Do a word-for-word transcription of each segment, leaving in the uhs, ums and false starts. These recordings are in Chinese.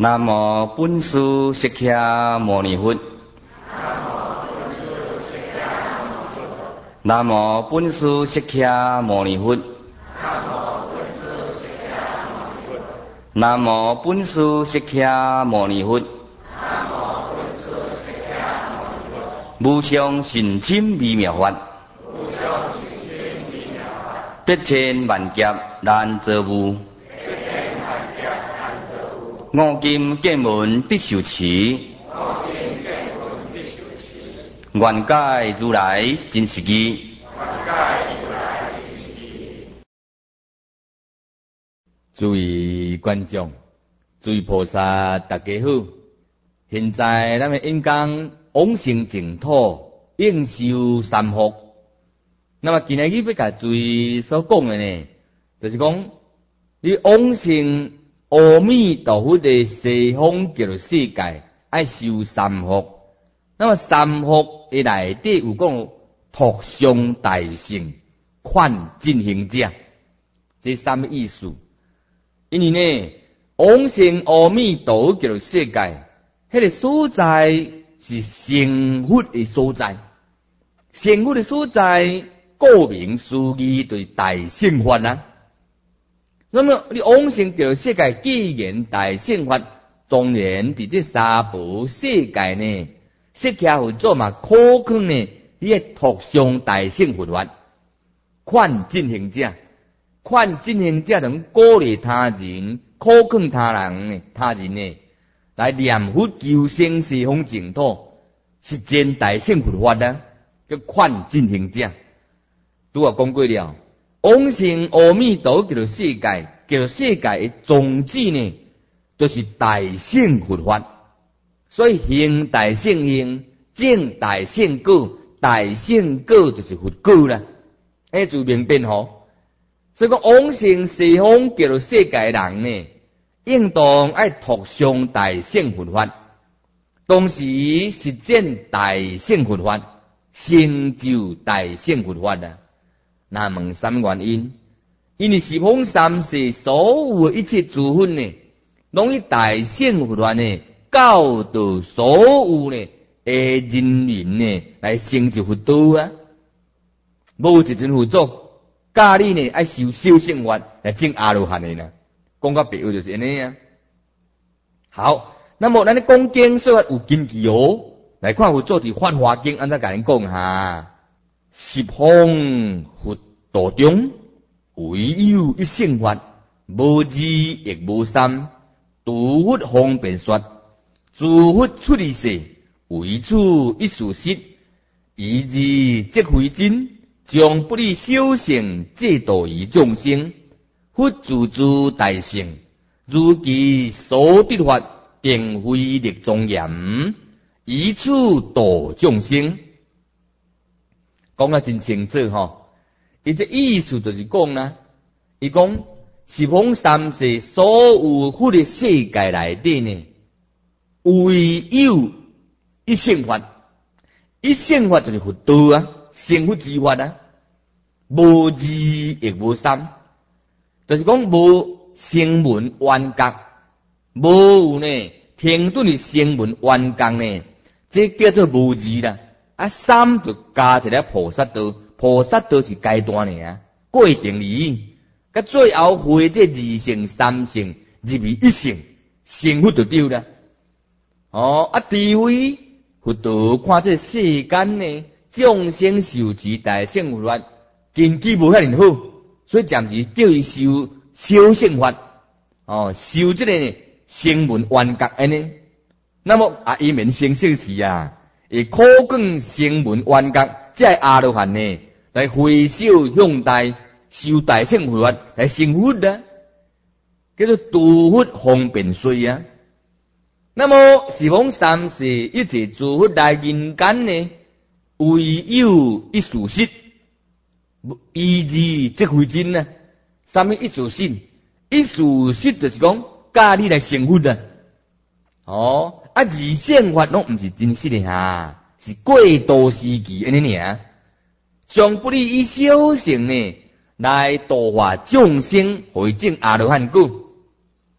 南无本师释迦牟尼佛。南无本师释迦牟尼佛。南无本师释迦牟尼佛。无上甚深微妙法，得千万劫难遭遇。五金见闻得受持，愿解如来真实义。诸位观众，诸位菩萨，大家好！现在咱们应讲往生净土，应受三福。那么今日要甲诸位所讲的呢，就是讲你往生阿弥陀佛的西方极乐世界，爱受三福。那么三福的内底有讲托上大乘，劝进行者，这什么意思？因为呢，往生阿弥陀佛极乐世界，迄个所在是成佛的所在，成佛的所在，顾名思义就是大乘法啊。那么你往生极乐世界，既然大乘法，当然伫这三宝世界呢，释迦佛祖嘛可劝呢，你个托上大乘佛法，劝进行者，劝进行者能鼓励他人，可劝他人呢，他人呢来念佛求生西方净土，实践大乘佛法啊，叫劝进行者。拄啊讲过了。往生阿弥陀佛极乐世界，极乐世界的宗旨呢，就是大乘佛法。所以行大乘行，证大乘果，大乘果就是佛果啦。哎，就明辨吼。所以讲往生西方极乐世界的人呢，应当爱托上大乘佛法，同时实践大乘佛法，成就大乘佛法啦。那问什么原因？因为十方三世所有的一切诸佛呢，拢以大乘佛法呢，教导所有呢诶人民呢来成就佛道啊。无一尊佛祖教你呢爱修小乘法来证阿罗汉的呢。讲到别个就是安尼啊。好，那么咱咧讲经说法有根据哦，来看佛祖伫《法华经》安怎甲咱讲哈。十方佛道中，唯有一乘法，无二亦无三，诸佛方便说，诸佛出离世，唯此一事实，以之即非真，将不离小乘借度于众生，佛自主大乘，如其所得法，定非力庄严，以此度众生。讲得真清楚吼，伊这意思就是讲啦，伊讲十方三世所有佛的世界内底呢，唯有一乘法，一乘法就是佛道啊，成佛之法啊，无二亦无三，就是讲无声闻缘觉，无有呢停顿的声闻缘觉呢，这叫做无二啦。啊，三就加一个菩萨道，菩萨道是阶段尔，过程而，甲最后会这二乘三乘入为一乘，成佛就对啦。哦，啊，除非佛道看这世间呢，众生受持大乘佛法，根基无遐尼好，所以暂时叫伊修小乘法，哦，修这个呢声闻缘觉安尼，那么啊，伊免成圣时啊。以可更声闻缘觉，这阿罗汉呢，来回首向大修大乘佛法来成佛啊，叫做度佛方便说啊。那么十方三世一切诸佛来人间呢，唯有一事实，以之即非真啊。什么一事实？一事实就是讲教你来成佛啊。哦。啊，二乘法拢毋是真实的哈，是过渡时期安尼尔。将不离以小乘呢，来度化众生，回证阿罗汉果。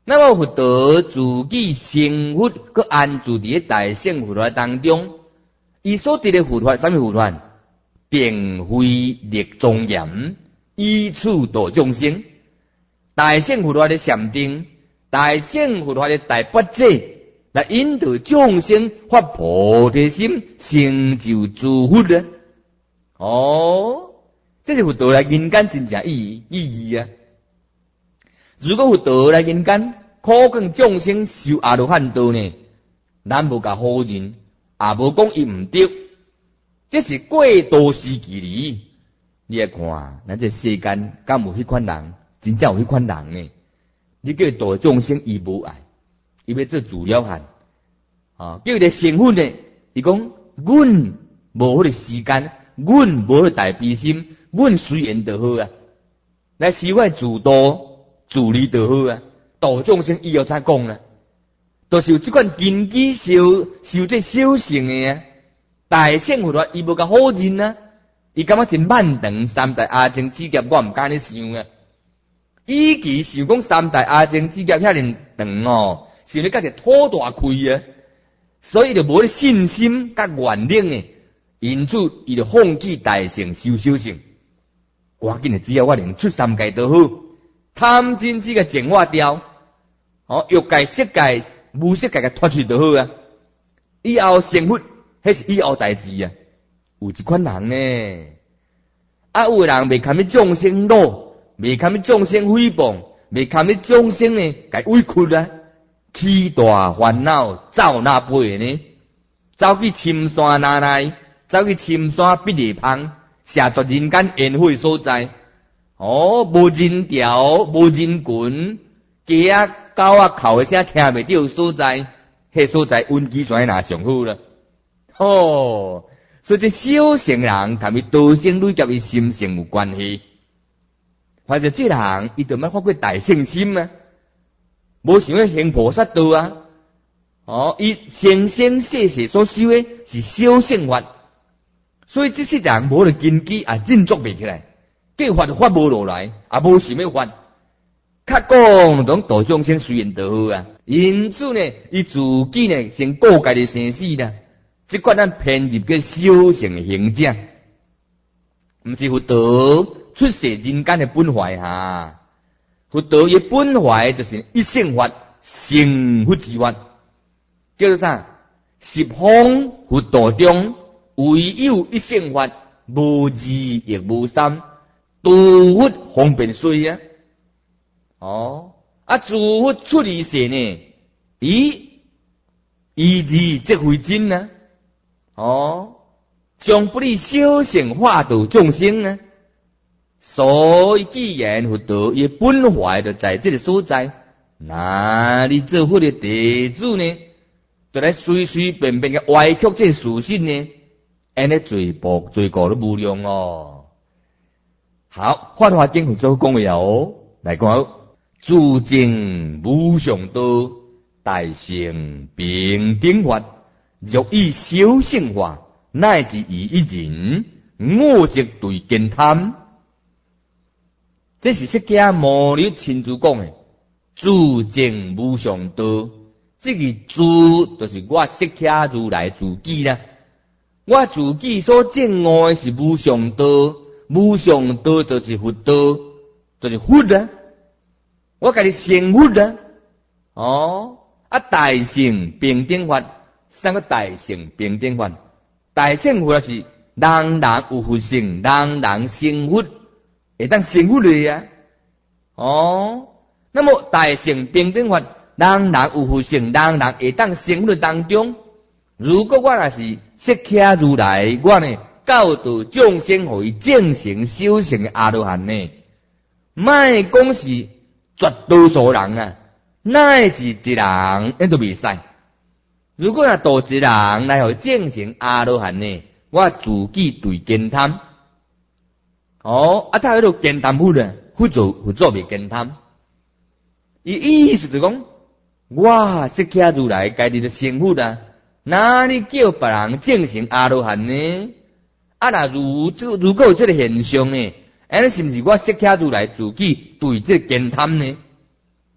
那么佛陀自己成佛，佮安住伫大乘佛法当中，伊所得的佛法，什么佛法？并非立庄严，以处度众生。大乘佛法的禅定，大乘佛法的大八戒，来引导众生发菩提心，成就诸佛啊！哦，这是佛陀来人间真正意义意义啊！如果佛陀来人间，苦劝众生修阿罗汉道呢，咱无甲好人，也无讲伊毋对，这是过渡时期里。你来看，咱这世间敢有迄款人，真正有迄款人呢？你叫度众生，伊无爱，伊要做自了汉啊！叫伊来成佛呢，伊讲阮无迄个时间，阮无迄个大悲心，阮随缘就好啊！来修我自度自利就好啊！度众生以后才讲啦，都是有这款根基修修这修行的啊。大乘佛法伊无甲好人啊，伊感觉真漫长三大阿僧祇劫，我毋敢咧想啊。以其想讲三大阿僧祇劫遐尼长哦，是咧甲只土大开啊，所以就无咧信心甲愿力呢，因此伊就放弃大乘修修行。赶紧的，只要我能出三界都好，贪嗔痴个净化掉。哦，欲界、色界、无色界嘅脱去就好啊！以后成佛，迄是以后代志啊。有一款人呢，啊，有人未堪去众生恼，未堪去众生诽谤，未堪去众生呢，该委屈啊，起大烦恼，走那背呢，走去深山那内，走去深山必地旁，下作人间宴会所在。哦，无人调，无人群，鸡啊！狗啊，哭的声听袂到所在，迄所在运气算哪上好了？哦，所以这小乘人同伊道生累劫伊心性有关系。反正这人伊就莫发过大乘心啊，无想要行菩萨道啊。哦，伊生生世世所修的是小乘法，所以这些人无了根基也振作袂起来，计法发无落来，也无想要发。较讲拢度众生随缘就好啊，因此呢，伊自己呢先顾家己生死啦，即款咱偏入个小乘的行者，毋是佛陀出世人间的本怀哈。佛陀伊本怀就是一乘法，成佛之法，叫做啥？十方佛道中唯有一乘法，无二亦无三，诸佛方便随啊。哦，啊，诸佛出离世呢？咦，以字即为真啊！哦，将不离小乘化度众生啊！所以既然佛陀伊本怀就在这个所在，那你做佛的弟子呢，就来随随便便嘅歪曲这事实呢，安尼罪报罪过都无量哦。好，法华经有做讲嘅哦，来讲。自证无上道，大乘平等法，若以小乘法，乃至以一人，我即对见贪。这是释迦牟尼亲自讲的。自证无上道，这个自就是我释迦如来自己啦。我自己所证悟的是无上道，无上道就是佛道，就是佛啦。我家己成佛啊！哦，啊大乘平等法，三个大乘平等法，大乘法是人人有佛性，人人成佛，会当成佛的啊！哦，那么大乘平等法，人人有佛性，人人会当成佛的当中，如果我若是释迦如来，我呢教导众生互伊正成修成的阿罗汉呢，莫讲是。绝多数人啊，乃是一人，那都未使。如果若度一人来互证成阿罗汉呢，我自己对见贪。哦，啊，他喺度见贪佛啊，佛做佛做未见贪。伊意思就讲，我释迦如来家己就成佛啊，哪里叫别人证成阿罗汉呢？啊，那如如果有这个现象呢？安尼是毋是我释迦如来自己对这个见贪呢？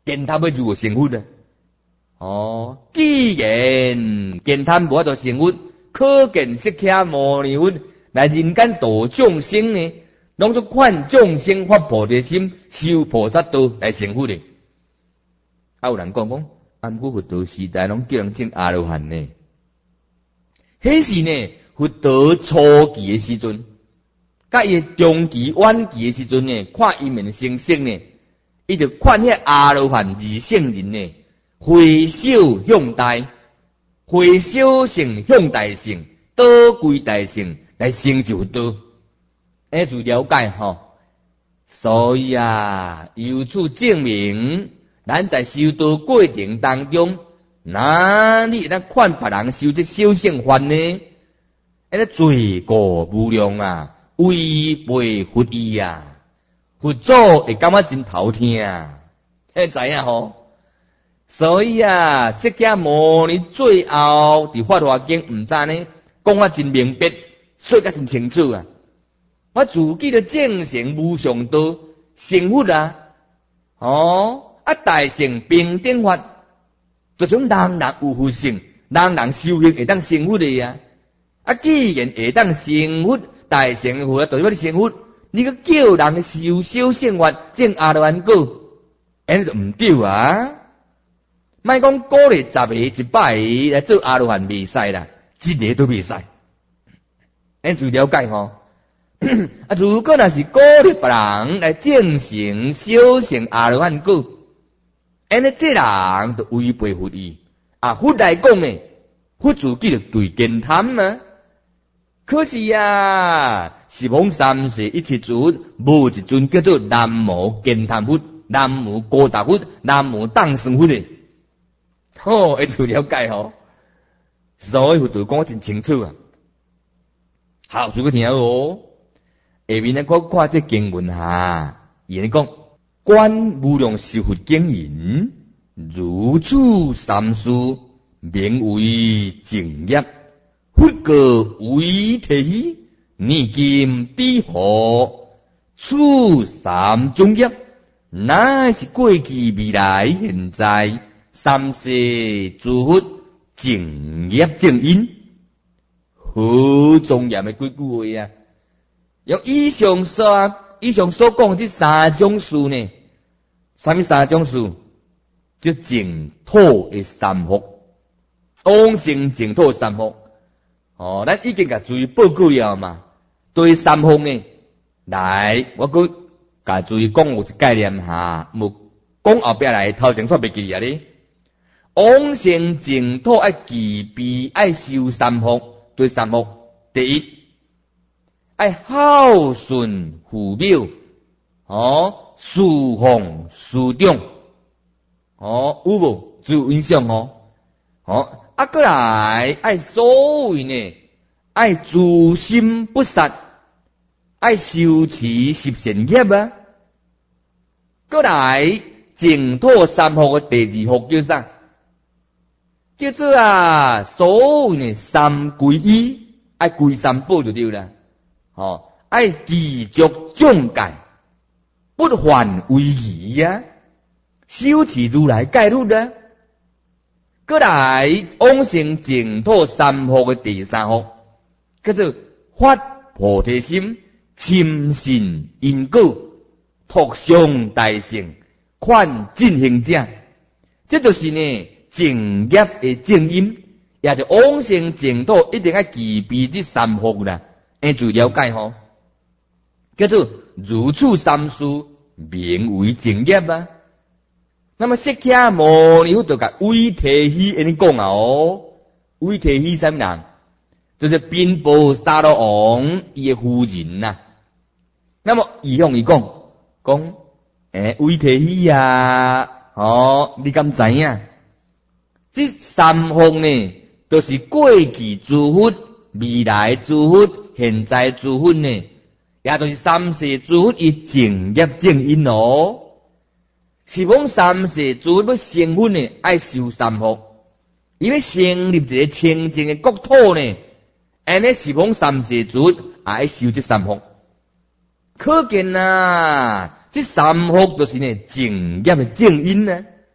建贪要如何成佛呢？哦，既然建贪无法度成佛，可见释迦牟尼佛来人间度众生呢，拢是劝众生发菩提心，修菩萨道来成佛的。啊，有人讲讲，啊，毋过佛陀时代拢叫人证阿罗汉呢。迄时呢，佛陀初期的时阵，甲伊中期、晚期的时阵呢，看伊面成色呢，伊就劝迄阿罗汉二圣人呢，回首向大，回首性向大性，倒归大性来成就佛道。哎，就了解吼。所以啊，由此证明，咱在修道过程当中，哪里咱劝别人修这小乘法呢？那罪过无量啊，违背佛意啊，佛祖会感觉真头疼啊，迄知影吼。所以啊，释迦牟尼最后伫法华经毋知呢，讲啊真明白，说甲真清楚啊。我自己的正行无上道成佛啊，哦，啊大乘平等法，就种人人有佛性，人人修行会当成佛的呀。啊，既然会当成佛，大乘佛就要你成佛，你个叫人修小乘法证阿罗汉果，安尼就毋对啊！莫讲鼓励十个、一百个来做阿罗汉未使啦，一个都未使。安就了解吼。啊，如果若是鼓励别人来证成小乘阿罗汉果，安尼这人就违背佛意。啊，佛来讲呢，佛自己就对见贪啊。可是啊，十方三世一切诸佛，无一尊叫做南无见贪佛、南无高达佛、南无当生佛的。吼、哦，一就了解吼。所以佛陀讲真清楚啊。好，诸位听哦。下面呢，我看这经文哈，伊讲观无量寿佛经言，如此三事，名为正业。佛告为提，念经知何？此三种业，乃是过去、未来、现在三世诸佛正业正因。好庄严的几句话啊！用以上所以上所讲这三种事呢，什么三种事？就净土的三福，往生净土的三福。哦，咱已经甲注意报告了嘛？对三福呢，来，我佮甲注意讲有一概念哈，无讲后壁来头前煞袂记啊哩。往生净土爱具备爱修三福，对三福，第一。爱孝顺父母，哦，侍奉师长，哦，有无？只有印象哦，哦，啊，过来爱所谓呢，爱自心不杀，爱修持十善业啊。过来净土三福的第二福叫啥？叫做啊，所谓呢三皈依，爱皈三宝就对啦。哦，爱持续众戒，不犯违仪呀，修持如来戒律啊。过来往生净土三福的第三福，叫做发菩提心，深信因果，托上大乘，劝进行者。这就是呢正业的正因，也就往生净土一定要具备这三福啦。按就了解吼，叫做如此三事，名为正业啊。那么释迦牟尼佛就甲为提希安尼讲啊哦，为提希什么人？就是宾波沙罗王伊的夫人呐、啊。那么伊向伊讲，讲诶，为提希啊，哦，你敢知影？这三福呢，都、就是过去诸佛、未来诸佛。现在诸佛呢，也就是三世诸佛以正业正因哦。是讲三世诸佛要成佛呢，爱修三福，因为成立一个清净的国土呢，安尼是讲三世诸佛爱修这三福。可见啊，这三福就是呢正业的正因呢。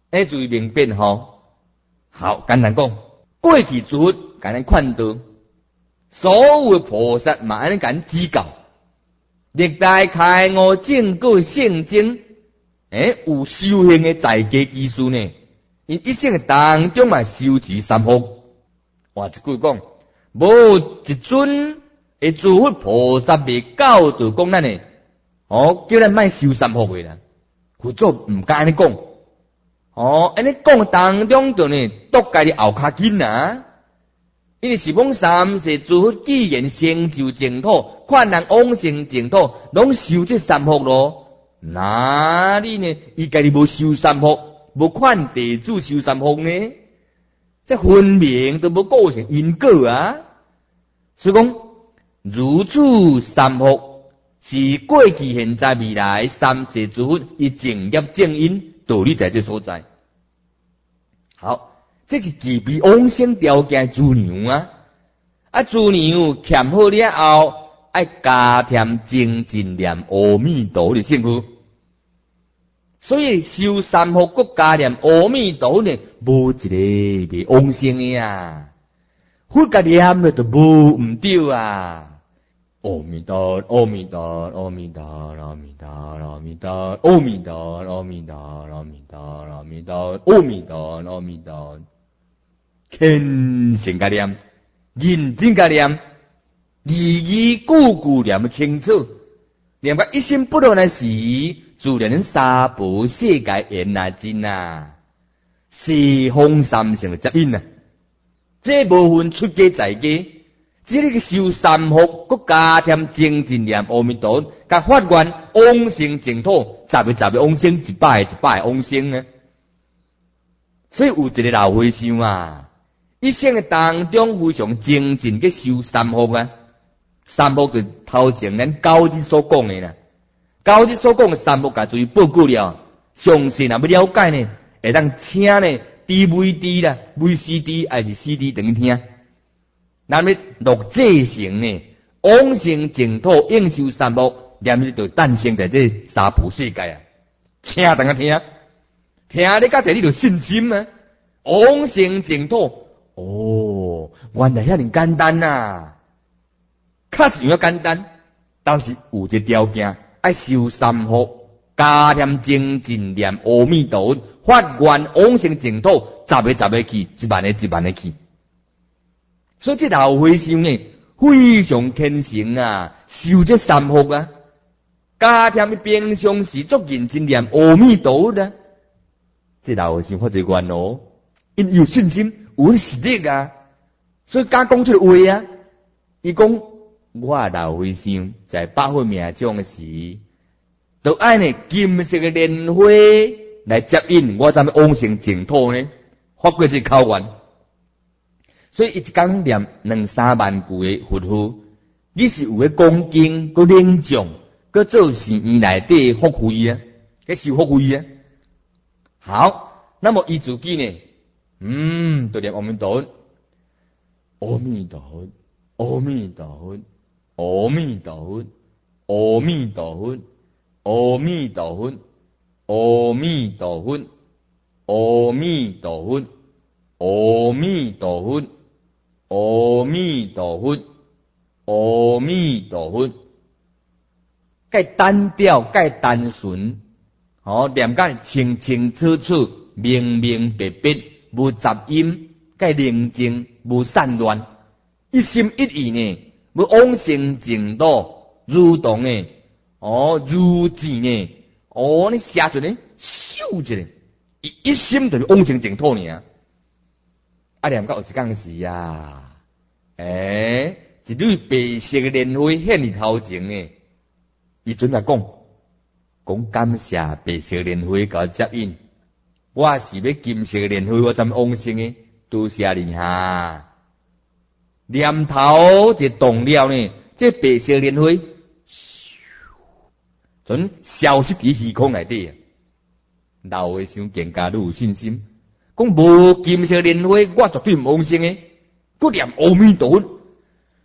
哎，注意明辨吼。好，简单讲，过去诸佛甲咱劝导，所有菩萨嘛安尼甲咱指教，历代开悟正果圣经，哎，有修行的在家基础呢。因一生当中嘛修持三福。话一句讲，无一尊的诸佛菩萨未教导讲咱呢，哦，叫咱莫修三福的啦。佛祖唔敢安尼讲。哦，安尼讲当中就呢，督家己后脚紧啊！因为是讲三世诸佛既然成就净土，劝人往生净土，拢修这三福咯。哪里呢？伊家己无修三福，无劝弟子修三福呢？这分明都无构成因果啊！所以讲，如此三福是过去、现在、未来三世诸佛以正业正因道理在这所在。好，这是具备往生条件资粮啊！啊，资粮欠好了后，爱加添精进念阿弥陀的幸福。所以修三福，国加念阿弥陀呢，无一个袂往生的啊！佛家念了都无唔对啊！阿弥陀，阿弥陀，阿弥陀，阿弥陀，阿弥陀，阿弥陀，阿弥陀，阿弥陀，阿弥陀，阿弥陀，阿弥陀，虔诚家念，认真家念，字字句句念清楚，念个一心不乱的时，自然三宝世界缘啊真啊，四方三圣的接引啊，这无分出家在家。只个修三福，佮加添精进念阿弥陀，甲发愿往生净土，十个十个往生，一百个一百个往生呢。所以有一个老和尚啊，一生的当中非常精进去修三福啊。三福就头前咱高日所讲的啦，高日所讲的三福，甲注意报告了，详细若要了解呢，会当请呢 D V D 啦、V C D 还是 C D 等于听。那么录这成呢，往生净土应修三福，念日就诞生在这三宝世界啊！听等下听，听你甲这你就信心啊！往生净土，哦，原来遐尼简单呐！确实有简单，但是有一个条件，爱修三福，加添精进念阿弥陀，发愿往生净土，十个十个去，一万个一万个去。所以这老和尚呢，非常虔诚啊，修这三福啊，加添平常时做认真念阿弥陀的。这老和尚发这愿哦，因有信心，有实力啊，所以加讲出话啊。伊讲我老和尚在百会命中时，都爱呢金色的莲花来接引我，咱们往生净土呢，发过这口愿。所以一讲念两三万句的佛号，你是有个恭敬、个凝重、个做善意内底福慧啊，个是福慧啊。好，那么伊自己呢，嗯，就念阿弥陀佛，阿弥陀佛，阿弥陀佛，阿弥陀佛，阿弥陀佛，阿弥陀佛，阿弥陀佛，阿弥陀佛，阿弥陀佛。阿弥陀佛，阿弥陀佛，该单调，该单纯，哦，念个清清楚楚、明明白白，无杂音，该宁静，无散乱，一心一意呢，要往生净土，如同呢，哦，如镜呢，哦，你写出呢，秀一下，一一心就是往生净土呢。啊，念到有一讲是啊，诶，一蕊白色的莲花现伫头前呢，伊准来讲，讲感谢白色莲花甲我接引，我是要金色莲花，我怎往生的？多谢你哈！念头一动了呢，这白色莲花，咻，准消失伫虚空内底。老和尚更加愈有信心。讲无金色莲花，我绝对唔往生诶。佮念阿弥陀佛，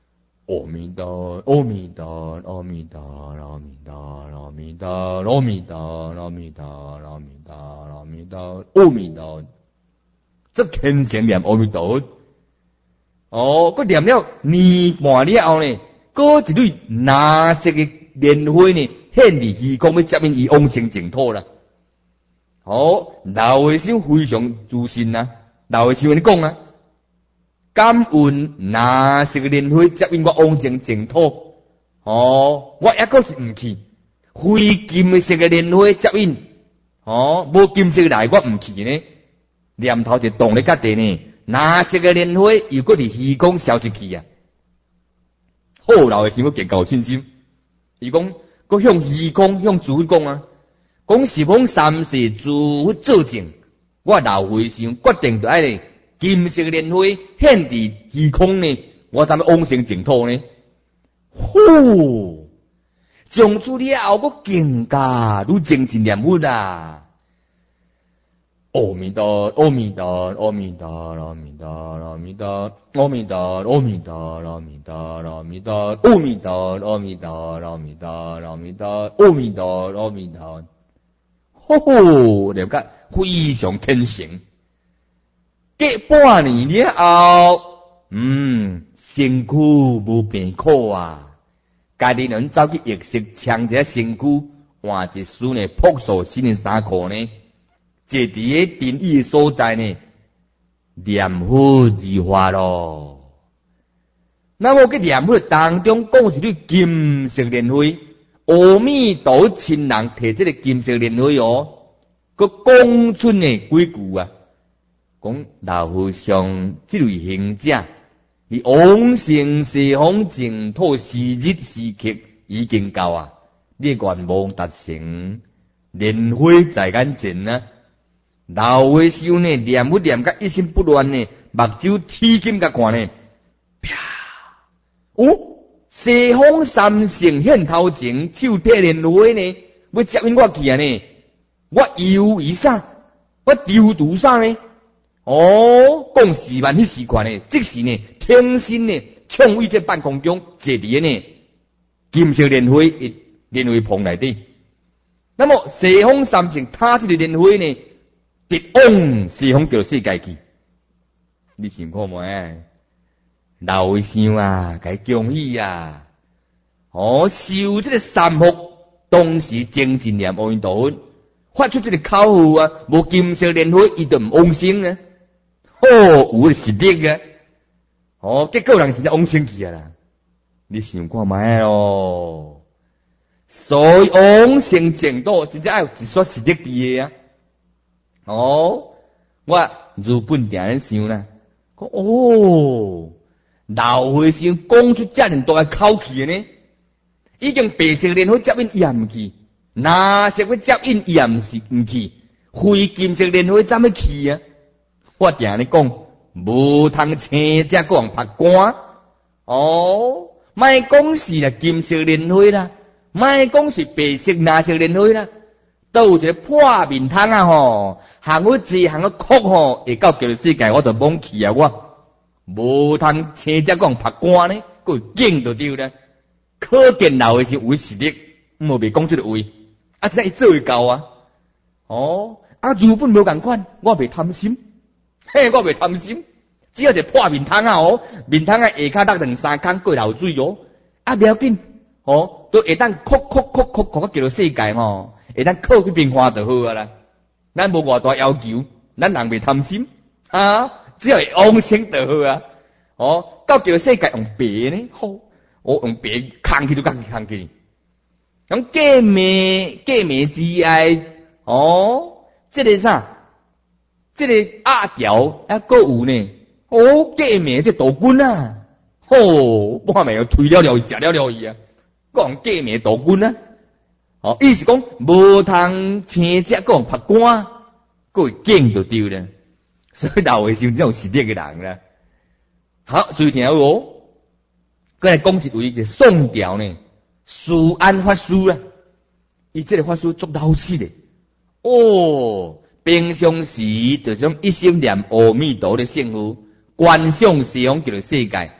阿弥陀，阿弥陀，阿弥陀，阿弥陀，阿弥陀，阿弥陀，阿弥陀，阿弥陀，阿弥陀，阿弥陀，这虔诚念阿弥陀。哦，佮念了年半了后呢，佮一蕊蓝色的莲花呢，显伫虚空要接引伊往生净土啦。哦，老和尚非常自信呐、啊，老和尚安尼讲啊。感恩蓝色的莲花接引我往生净土，哦，我抑个是毋去，非金色的莲花接引，哦，无金色来我毋去呢。念头就动咧甲地呢，蓝色的莲花又搁伫虚空消失去啊。好老的想要结够信心，伊讲，搁向虚空向诸佛讲啊，讲十方三世诸佛作证，我老和尚决定就爱咧。金色莲花显伫虚空呢，我怎么往生净土呢？呼，从此了后，我更加愈精进念佛啊！阿弥陀，阿弥陀，阿弥陀，阿弥陀，阿弥陀，阿弥陀，阿弥陀，阿弥陀，阿弥陀，阿弥陀，阿弥陀，阿弥陀，阿弥陀，阿弥陀，阿弥陀，呼呼，了解非常虔诚。过半年了后，嗯，身躯无病苦啊，家己人走去浴室抢一下身躯，换一束呢朴素新的衫裤呢，坐伫个定义的所在呢，念佛如法咯。那么个念佛当中讲一句金色莲花，阿弥陀亲人摕这个金色莲花哦，佮讲出呢几句啊。讲老和尚这类行者，你往生西方净土时日时刻已经到啊！你愿望达成，莲花在眼前啊！老和尚呢，念不念甲一心不乱呢，目睭天金甲看呢，啪！哦，西方三圣现头前，手提莲花呢，要接引我去啊呢！我犹豫啥？我丢毒啥呢？哦，讲时万迄时款呢，即时呢，天心呢，冲位在半空中坐伫呢，金色莲花一莲花棚内底。那么西方三圣他这个莲花呢，直往西方叫世界去。你想看没？老和尚啊，该恭喜啊！哦，受这个三福，当时精进念阿弥陀佛，发出这个口号啊，无金色莲花伊就唔往生啊！哦，有实力啊！哦，结果人真正往生去啊啦！你想看卖咯？所以往生净土真正要有一撮实力伫个啊！哦，我如本定咧想啦，讲哦，老和尚讲出遮尔大个口气呢，已经白色莲花接引伊也毋去，蓝色个接引伊也毋是毋去，非金色莲花怎么去啊？我定咧讲，无通青只个人拍官哦，莫讲是啦金色莲花啦，莫讲是白色蓝色莲花啦，都有一个破面汤啊吼，行我字行我哭吼，会到叫做世界我就懵去啊我，无通青只个人拍官呢，佮劲就对啦，可见老的是有实力，无别讲出个话，啊真伊做会到啊，哦，啊如本无共款，我袂贪心。嘿，我袂贪心，只要一破面汤啊哦，面汤啊下骹落两三空过流水哦，啊不要紧哦，都会当哭哭哭哭哭到叫做世界吼，会当靠去变化就好啊啦。咱无偌大要求，咱人袂贪心啊，只要会往生就好啊。哦，到叫做世界用白呢，好，我用白空去都空去空去。咁假名假名之爱哦，这个啥？这个阿条还佫有呢，哦，假名这道君啊，吼、哦，我咪又推了了，食了了伊啊，讲假名道君啊，哦，意思讲无通青只讲拍官，佫会劲就对了，所以老和尚这种实力嘅人啦。好，注意听哦，佮来讲一位就宋朝呢，苏安法师啊，伊这个法师足老实的，哦。平常时就种一心念阿弥陀的圣号，观想西方叫做世界，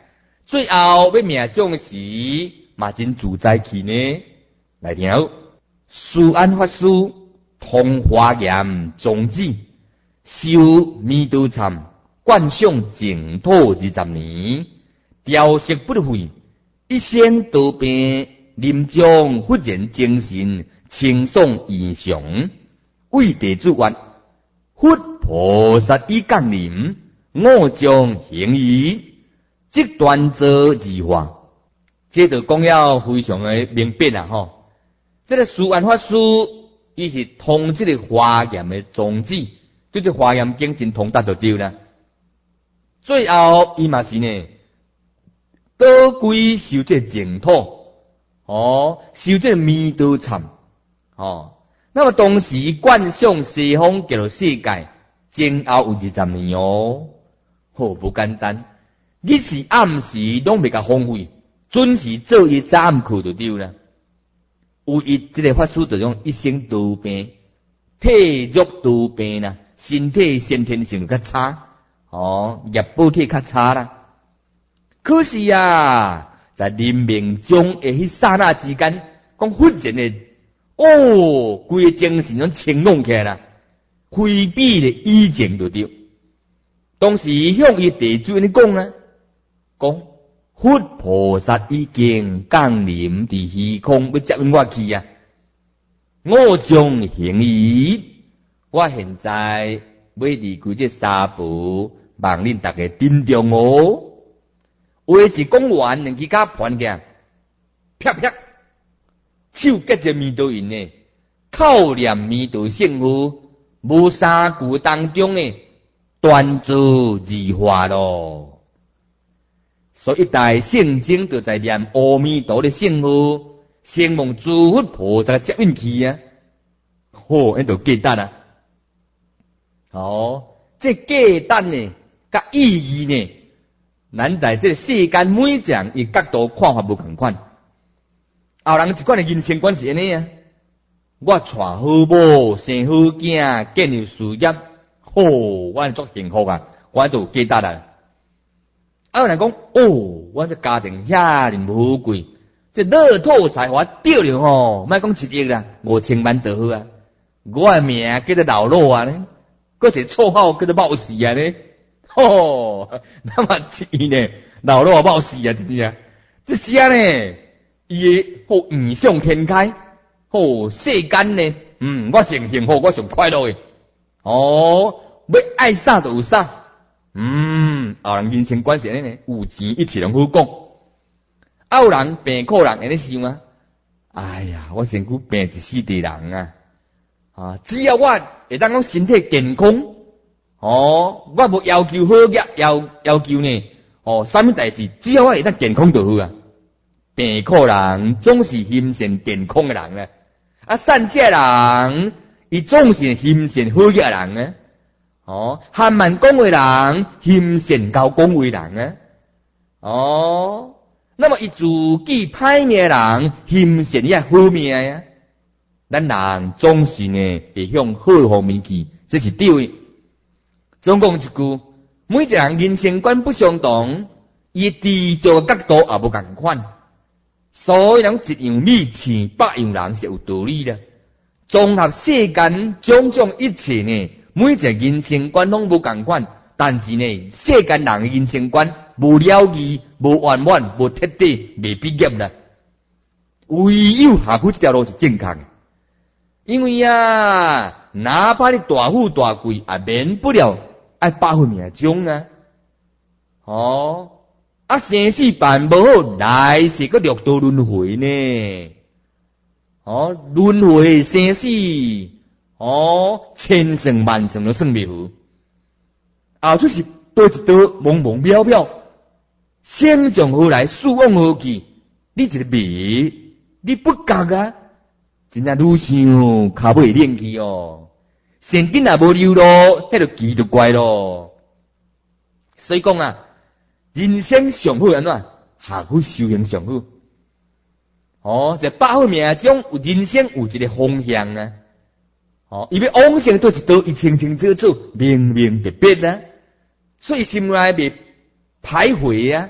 最后要命终时，嘛真自在去呢。来听，思安法师通华严宗旨，修弥陀禅，观想净土二十年，调息不废，一生多病，临终忽然精神清爽异常，为地主愿，佛菩萨已降临，我将行仪。即端坐而化，这就讲了非常的明白啦吼。这个思安法师，伊是通这个华严的宗旨，对这华严经真通达就对啦。最后伊嘛是呢，倒归修这净土，哦，修这弥陀禅，哦。那么当时观想西方极乐世界，前后有二十年哦，好不简单。日时暗时拢袂甲荒废，准时做伊早暗课就对啦。有伊这个法师就种一生多病，体弱多病啦，身体先天性较差，哦，业报体较差啦。可是啊，在临命终的迄刹那之间，讲忽然的，哦，规个精神拢清朗起来啦，非比的以前就对。当时向伊地主安尼讲啊。讲佛菩萨已经降临伫虚空，要接引我去啊！我将行仪，我现在要离开这三步，望恁大家珍重哦。话一讲完，两支甲盘起，啪啪，手结着弥陀印呢，靠念弥陀圣号，无三句当中呢，端坐而化咯。所以大圣经就在念阿弥陀的圣号，希望诸佛菩萨接引去啊！吼，迄就简单啊！哦，这简单呢，甲意义呢，咱在这世间每一项伊角度看法无同款。后人一款的人生观是安尼啊，我娶好某，生好囝，建立事业，吼，我足幸福啊！我就简单啊。啊！有人讲，哦，我这家庭遐尼无贵，这乐透才华掉了吼，莫讲一亿啦，五千万就好啊！我的名叫做老老啊呢，搁一个绰号叫做冒死啊呢，吼，那么伊呢，老老冒死啊，真正啊，这时啊呢，伊的好异想天开，好世间呢，嗯，我上幸福，我上快乐的，哦，要爱啥就有啥。嗯，后人人生观是安尼呢，有钱一切拢好讲。有人病苦人安尼想啊，哎呀，我身躯病一世地人啊，啊，只要我会当讲身体健康，哦，我无要求好业，要要求呢，哦，啥物代志，只要我会当健康就好啊。病苦人总是心善健康的人啊，啊，善解人，伊总是心善好业的人啊。哦，含慢讲话人，心善交讲话人啊。哦，那么伊自己歹命人，心善也好命呀。咱人总是呢会向好方面去，这是对的。总讲一句，每一个人人生观不相同，伊地做角度也无共款。所以人一样米饲百样人是有道理的。综合世间种种一切呢。每一个人生观拢无共款，但是呢，世间人的人生观无了义、无圆满、无彻底、未毕业啦。唯有下去这条路是正确的，因为啊，哪怕你大富大贵，也免不了爱百分命中啊。哦，啊，生死办无好，来世个六道轮回呢。哦，轮回生死。哦，千算万算都算袂好，后就是多一道茫茫渺渺，生从何来，死往何去？你一个迷，你不觉啊？真正愈想卡尾冷去哦，现今也无留咯，迄就奇就怪咯。所以讲啊，人生上好安怎？下去修行上好。哦，这百好命中有人生有一个方向啊。哦，因为往生都一道，伊清清楚楚、明明白白啊，所以心内袂徘徊啊，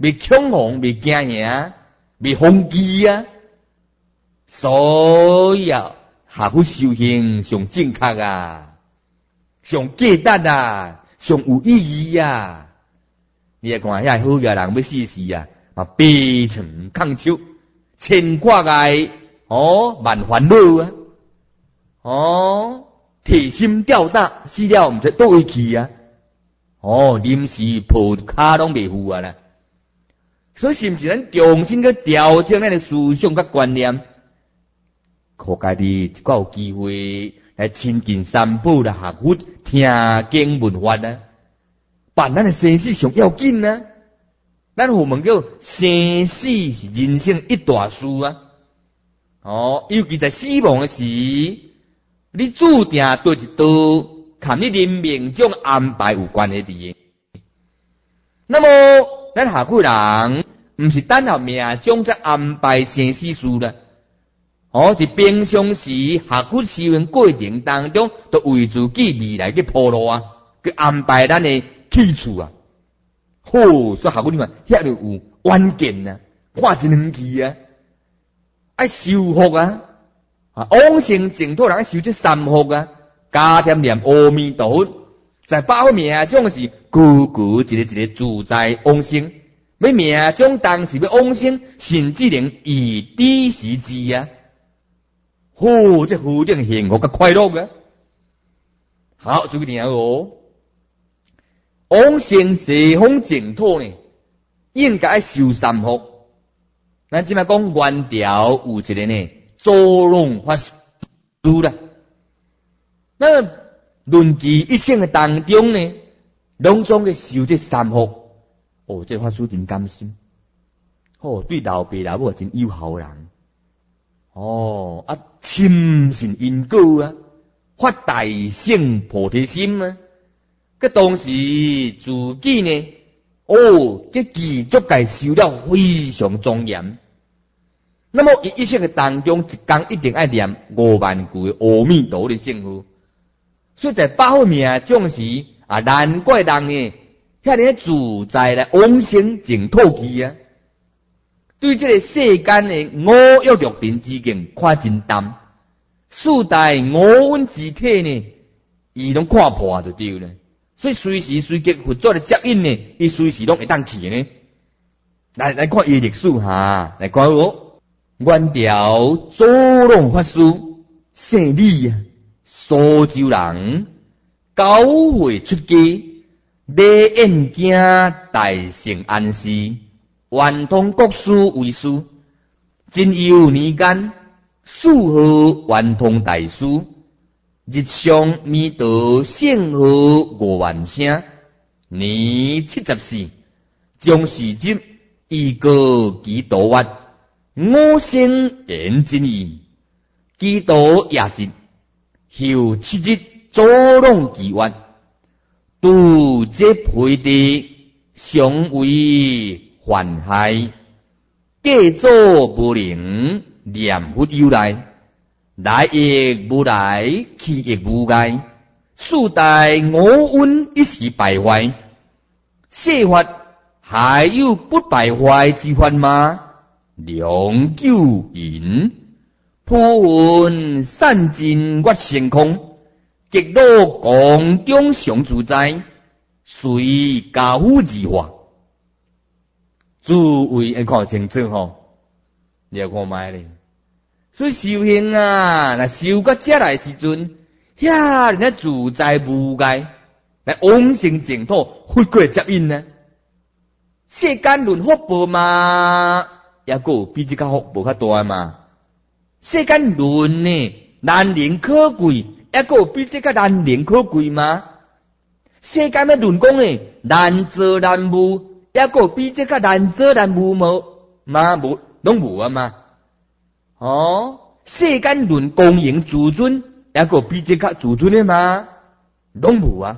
未恐慌，未惊吓，未风机啊。所以啊，下苦修行上正确啊，上价值啊，上有意义啊。你来看遐好嘅人要死死啊，啊悲沉抗秋，千挂碍哦，万烦恼啊，哦，提心吊胆，死了毋知倒位去啊，哦，临时抱骹拢袂赴啊啦。所以是毋是咱重新去调整咱的思想甲观念，靠家己一个有机会来亲近三宝来学佛，听经闻法啊。办咱的生死上要紧啊！咱我们叫生死是人生一大事啊！哦，尤其在死亡的时，你注定对一道，看你人命中安排有关系的。那么，咱下句人毋是等候命中才安排生死事啦。哦，伫平常时下句修行过程当中，都为自己未来嘅铺路啊，去安排咱的去处啊，好，所以下句你看，遐就有远见啊，看一两去啊，爱修福啊，啊，往生净土人修这三福啊，加添念阿弥陀佛，在八佛命中是句句一个一个自在往生，要命中当时要往生，甚至能以地时之啊，好，这福定幸福甲快乐啊，好，注意听哦。往生西方净土呢，应该修三福。咱即摆讲原条有一个呢，周龙法师啦。那论其一生的当中呢，拢总嘅修这三福。哦，这法师真甘心。哦，对老爸老母真友好人。哦，啊，深信因果啊，发大乘菩提心啊。个当时自己呢，哦，这继续界修了非常庄严。那么伊一生的当中，一天一定爱念五万句阿弥陀的圣号。所以在八佛命中时啊，难怪人呢，遐尼自在来往生净土去啊。对这个世间的五欲六尘之境看真淡，四大五蕴之体呢，伊拢看破就对了。所以随时随地佛祖的接引呢，伊随时拢会当去呢。来来看伊历史哈，来看哦，原条左龙法师姓李啊，苏州人，九岁出家，礼宴经大成安师，圆通国师为师，真有年间，素号圆通大师。日上弥陀圣号五万声，年七十四，将时节一个基督月，五星延真言，基督夜节，后七日左龙祈愿，拄这配地，常为患害，假作无灵，念佛由来。来亦无来，去亦无碍，四大五蕴一时败坏。世法还有不败坏之法吗？良久隐，普云散尽我成空，极乐宫中常自在，随家父而化。诸位要看清楚吼，你要看卖咧。所以修行啊，那修到这来时阵，遐人家自在无碍，来往生净土，佛过接引呢。世间论福报嘛，也个比这个福报较大嘛。世间论呢，难能可贵，也个比这个难能可贵嘛。世间的论讲呢，难做难无，也个比这个难做难无无嘛无，拢无啊嘛。哦，世间论公营自尊，也个比这较自尊的吗？拢无啊！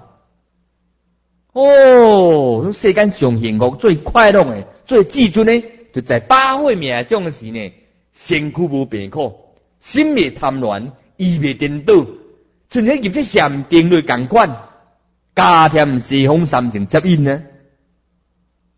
哦，世间上幸福、最快乐的、最至尊的，就在八会命中时呢，身躯无病苦，心未贪恋，意未颠倒，像迄入这禅定类共款，加添西方三乘接引呢。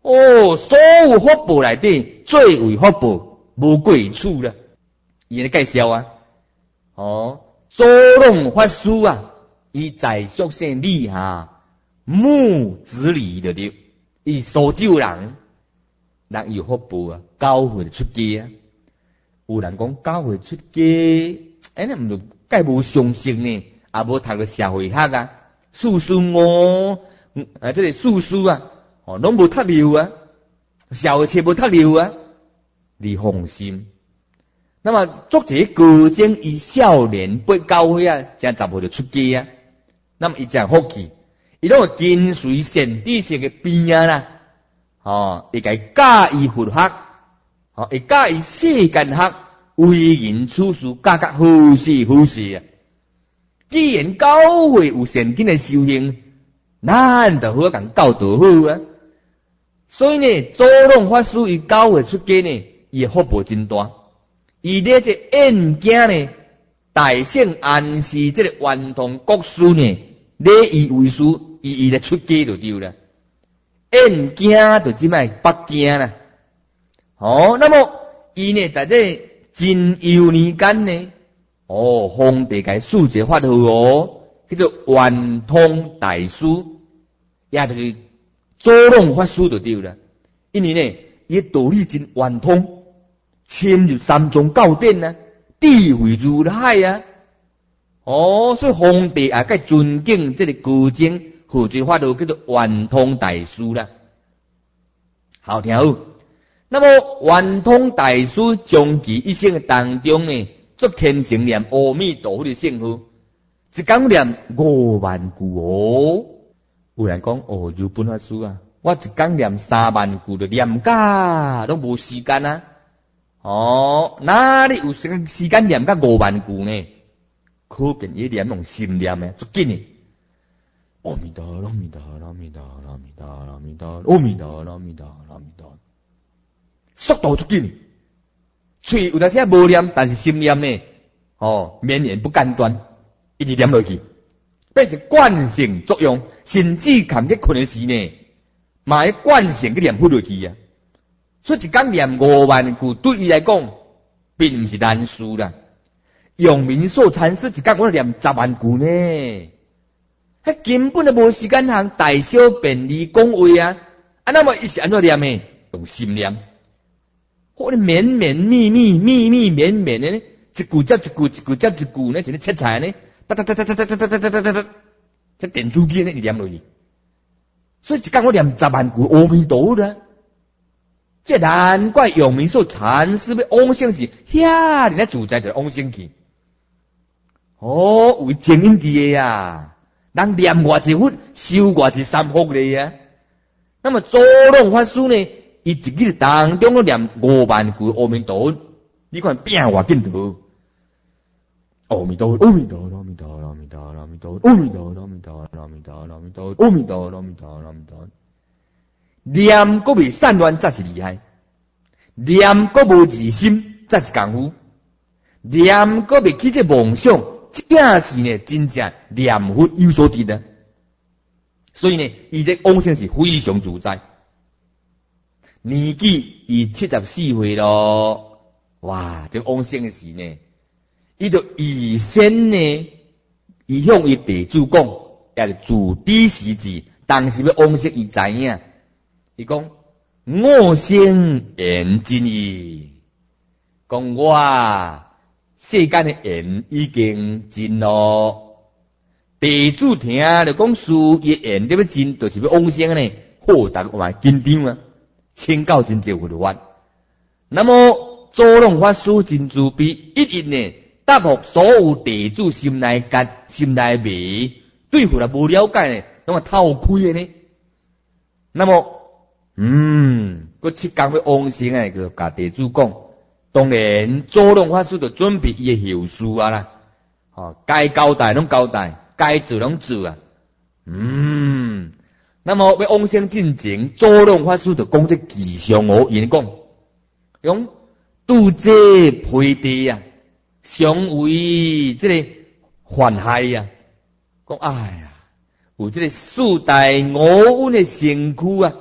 哦，所有福报内底最为福报无过处啦。伊咧介绍啊，哦，佐龙法师啊，伊在宿舍里下木子里的了，伊苏州人，人有福报啊，教会出家啊。有人讲教会出家，哎，那唔就介无相信呢，也无读过社会学啊，术数哦，啊，这个术数啊，哦，拢无读了啊，社会册无读了啊，你放心。那么作者高僧以少年不教会啊，正十岁就出家啊。那么伊真福气，伊拢会跟随善知识嘅边啊啦，哦，伊该教伊佛学，哦，伊教伊世间学，为人处事教较好势好势啊。既然教会有善根嘅修行，咱就好共教导好啊。所以呢，佐龙法师伊教会出家呢，伊嘅福报真大。伊咧这演讲呢，大圣安氏这个圆通国师呢，咧以为师，伊伊咧出家就对啦。演讲就即卖北京啦。哦，那么伊呢，在这真幼年间呢，哦，皇帝给赐一法号哦，叫做圆通大师，也就是佐龙法师就对啦。因为呢，伊道理真圆通。深入三宗教典啊，智慧如海啊，哦，所以皇帝也该尊敬这个高僧，或者法号叫做圆通大师啦。好听好。那么圆通大师将其一生当中呢，做虔诚念阿弥陀佛的圣号，一讲念五万句哦。有人讲哦，日本法师啊，我一讲念三万句就念假，都无时间啊。哦，哪里有时间时间念甲五万句呢？可见伊念用心念诶，足紧诶。阿弥陀佛，阿弥陀佛，阿弥陀佛，阿弥陀佛，阿弥陀佛，阿弥陀佛，阿弥陀佛，阿弥陀佛，速度足紧诶。嘴有当时无念，但是心念呢，哦，绵延不间断，一直念落去，变成惯性作用，甚至看去困诶时呢，嘛会惯性去念不落去啊。所以一讲念五万句，对伊来讲，并唔是难事啦。用民所禅师一讲我念十万句呢，迄根本就无时间通大小便利讲话啊！啊，那么伊是安怎念呢？用心念，或者绵绵密密、密密绵绵的呢，一句接一句，一句接一句呢，像咧切菜呢，哒哒哒哒哒哒哒哒哒哒哒，这电子机呢，就念落去。所以一讲我念十万句阿弥陀佛啦。这难怪永明所禅师要往生时，遐人咧自在就往生去。哦，为正因地的呀，人念偌一佛，修偌一三福的呀。那么佐龙法师呢，伊一日当中都念五万句阿弥陀佛，你看变偌紧头。阿弥陀佛，阿弥陀佛，阿弥陀佛，阿弥陀佛，阿弥陀佛，阿弥陀佛，阿弥陀佛，阿弥陀佛，阿弥陀佛，阿弥陀佛，阿弥陀佛，阿弥陀佛。念个未散乱才是厉害，念个无自心才是功夫，念个未起这梦想，正是呢真正念佛有所得的。所以呢，伊这往生是非常自在。年纪伊七十四岁咯，哇！这往生时呢，伊就预先呢，伊向伊地主讲，也是自知时至，当时要往生伊知影。伊讲我先言真意，讲我世间的言已经尽咯。地主听就讲事业言对要尽，就是要往生呢。好，大家嘛紧张啊，请教真济佛法。那么佐龙法师真慈悲，一一呢答复所有地主心内结、心内迷，对佛法无了解呢，那么透开的呢。那么嗯，个七讲要往生啊，就甲地主讲，当然佐龙法师就准备伊的后事啊啦，哦，该交代拢交代，该做拢做啊。嗯，那么要往生进前，佐龙法师就讲这吉祥哦，伊讲，讲拄这配地啊，常为这个患害啊，讲哎呀，有这个四大五蕴的身躯啊。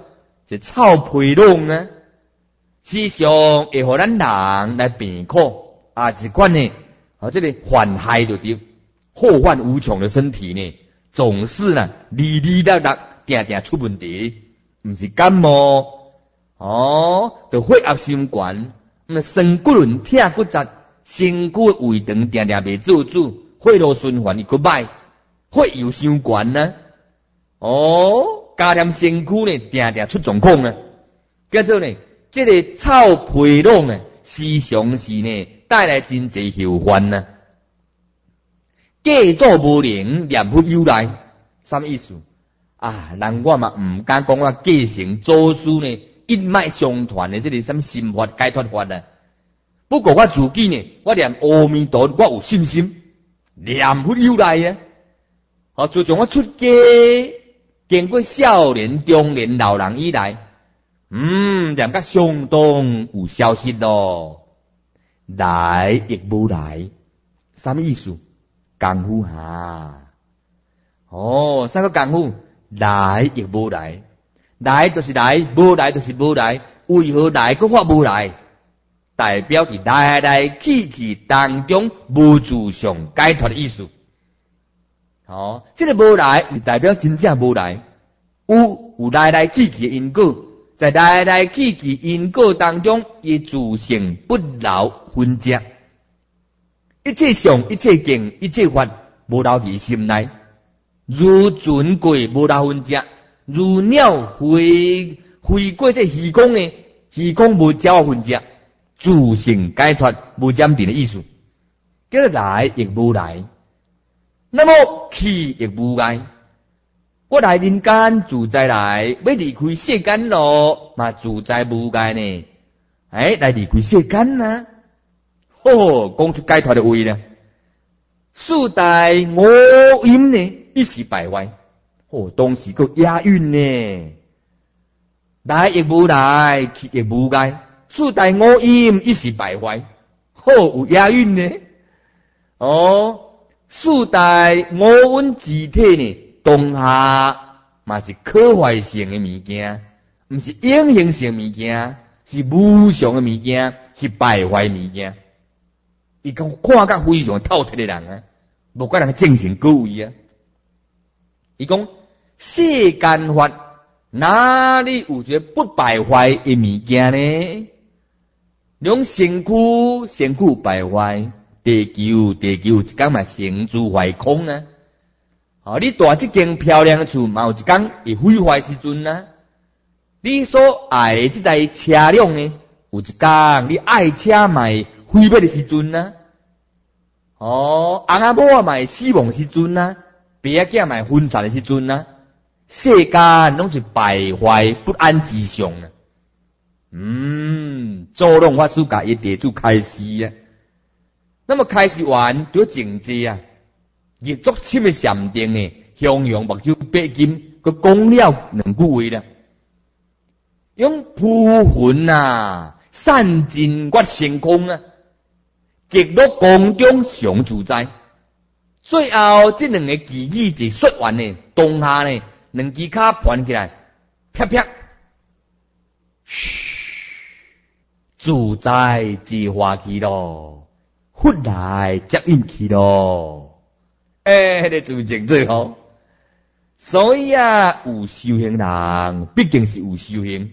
这臭皮囊啊，时常会互咱人来病苦啊，一款呢，啊，这个患害就对，祸患无穷的身体呢，总是呢，哩哩啦啦，定定出问题，唔是感冒，哦，就血压升高，咁啊，身骨轮痛骨折，身躯胃肠定定未做主，血路循环伊佫歹，血又伤高呢，哦。加添身躯呢，定定出状况啊！叫做呢，这个臭皮囊啊，时常是呢带来真济后患啊。假作无灵，念佛有来，什么意思啊？人我嘛唔敢讲我继承祖师呢一脉相传的这个什么心法解脱法啊。不过我自己呢，我念阿弥陀，我有信心，念佛有来啊！好，自从我出家。经过少年、中年、老人以来，嗯，念甲相当有消息咯。来亦无来，什么意思？功夫哈？哦，啥个功夫？来亦无来，来就是来，无来就是无来。为何来个话无来？代表伫来来去去当中无自相解脱的意思。哦，这个无来，是代表真正无来，有有来来去去的因果，在来来去去因果当中，伊自性不劳分析，一切相、一切境、一切法，无留伫心内，如船过无留分析，如鸟飞飞过这虚空呢，虚空无照分析，自性解脱无占定的意思，叫做来亦无来。那么去亦无碍，我来人间自在来，要离开世间咯，嘛自在无碍呢。哎，来离开世间啊！哦，讲出解脱的位呢。四大五阴呢，一时败坏。哦，当时个押韵呢，来亦无来，去亦无碍。四大五阴一时败坏。哦，有押韵呢。哦。四大五蕴之体呢，当下嘛是可坏性的物件，唔是永恒性物件，是无常的物件，是败坏物件。伊讲看甲非常透彻的人啊，无怪人正行各位啊。伊讲世间法哪里有这不败坏的物件呢？两身躯身躯败坏。地球，地球一天嘛成住坏空啊！哦，你住这间漂亮的厝，嘛有一天会毁坏时阵啊！你所爱的这台车辆呢，有一天你爱车嘛会毁灭的时阵啊！哦，翁仔某嘛会死亡时阵啊，爸仔囝嘛会分散的时阵啊！世间拢是败坏不安之象啊！嗯，周龙法师甲伊地主开示啊。那么开始完就境界啊，越足深的禅定呢，向阳目睭白金，佮讲了两句话啦。用铺魂啊，散尽我成空啊，极乐宫中常自在。最后这两个句语就说完呢，当下呢，两支脚盘起来，啪啪，嘘，自在之花去咯。忽来接应去咯，哎，迄个自证最好。所以啊，有修行人毕竟是有修行，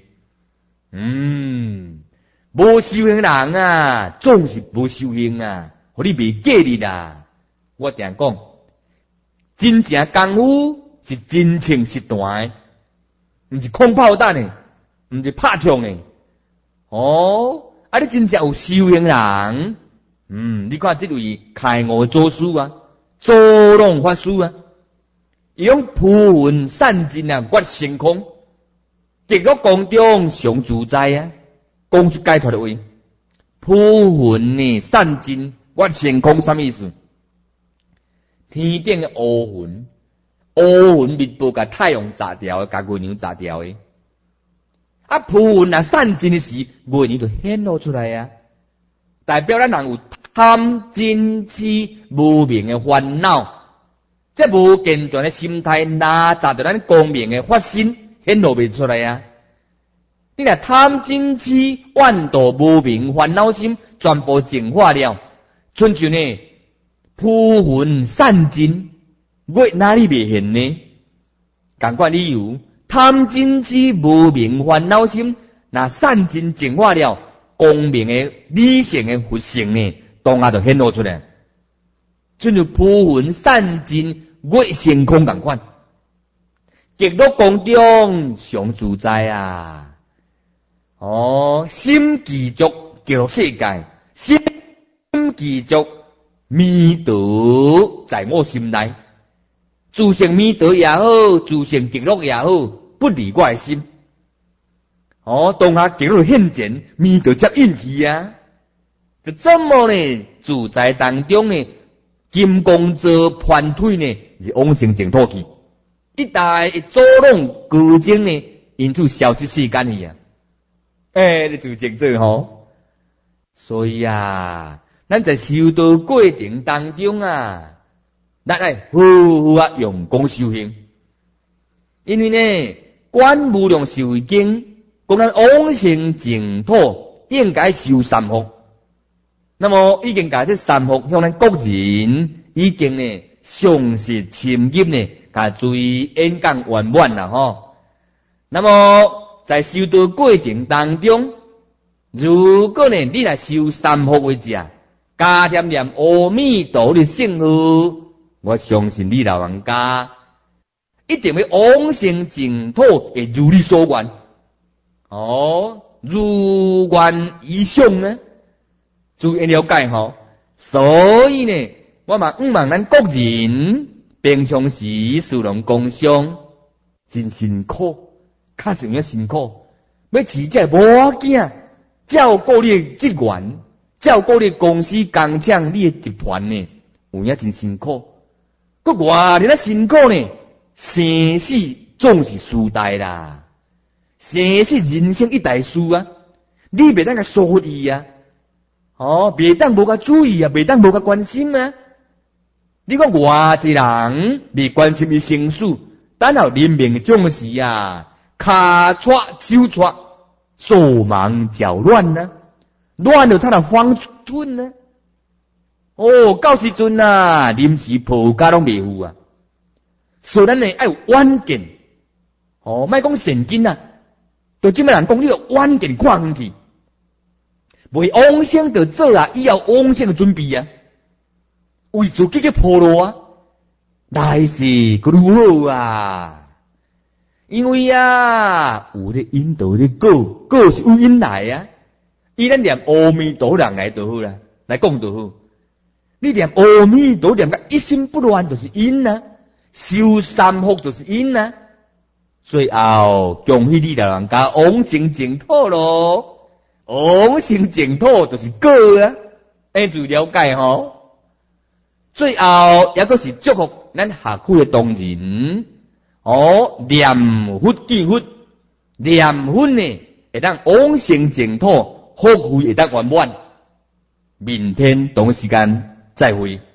嗯，无修行人啊，总是无修行啊，互你未记哩啦。我定讲，真正功夫是真情实断的，毋是空炮弹的，毋是拍枪的。哦，啊，你真正有修行人。嗯，你看这位开悟祖师啊，周龙法师啊，用普云散尽啊，我成空，极乐宫中常自在啊，讲出解脱的话，普云呢散尽我成空什么意思？天顶的乌云，乌云密布甲太阳炸掉，甲月亮炸掉的，啊普云啊散尽的时，月亮就显露出来啊。代表咱人有贪嗔痴无明的烦恼，这无健全的心态，哪查到咱光明的发心显露未出来啊？ 你若贪嗔痴万道无明烦恼心全部净化了，春像呢铺云散尽，我哪里未现呢？同款理由，贪嗔痴无明烦恼心，那散尽净化了，光明的理性的佛性呢，当下就显露出来。春像铺云散尽，我成空同款，极乐宫中上自在啊！哦，心具足极乐世界，心具足弥陀在我心内，自性弥陀也好，自性极乐也好，不离我的心。哦，当下极乐现前，弥陀接应去啊！就这么呢，自在当中呢，金刚座盘腿呢，是往生净土去。一代一左弄高精呢，因此消失世间去啊！哎，你就清楚吼。所以啊，咱在修道过程当中啊，咱来好好啊用功修行。因为呢，观无量寿经讲咱往生净土应该修三福。那么已经把这三福向咱国人已经呢详细深入呢，甲注意演讲圆满啦吼。那么在修道过程当中，如果呢你来修三福为者，加添念阿弥陀的圣号，我相信你老人家一定会往生净土会如你所愿。哦，如愿以上呢，注意了解吼。所以呢，我嘛唔望咱国人平常时使用工商真辛苦。确实要辛苦，要持这无要紧，照顾你的职员，照顾你公司工厂，你的集团呢，有影真辛苦。佮外头那辛苦呢，生死总是输代啦，生死人生一大事啊，你袂当个疏离啊，哦，袂当无甲注意啊，袂当无甲关心啊。你讲外一人未关心伊生死，等候人命总是啊。卡抓手抓，手忙脚乱呢，乱了他的方寸呢。哦，到时阵啊，临时抱家拢袂赴啊。所以咱呢要有远见，哦，莫讲神经啊，对即摆人讲你要远见看远去，为往生就做啊，以后往生的准备啊，为自己嘅铺路啊，来世可如何啊？因为啊，有咧引导咧果，果是有因来啊。伊咱念阿弥陀人来就好啦，来讲就好。你念阿弥陀念个一心不乱，就是因啊；修三福就是因啊。最后恭喜你老人家往生净土咯，往生净土就是果啊。安就了解吼。最后也都是祝福咱下苦的同仁。哦，念佛见佛，念佛呢会当往生净土，福慧会当圆满。明天同一时间再会。